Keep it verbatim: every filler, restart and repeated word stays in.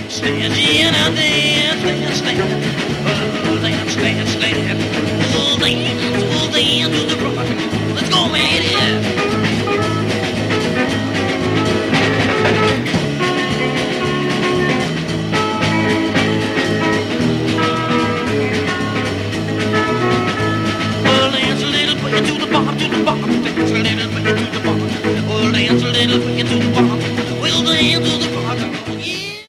Stand in a dance, dance, dance. Oh, dance, dance, dance. Oh, dance, oh, dance to the rock. Let's go, man, yeah. Well, dance a little bit to the bop, to the bop. Dance a little bit to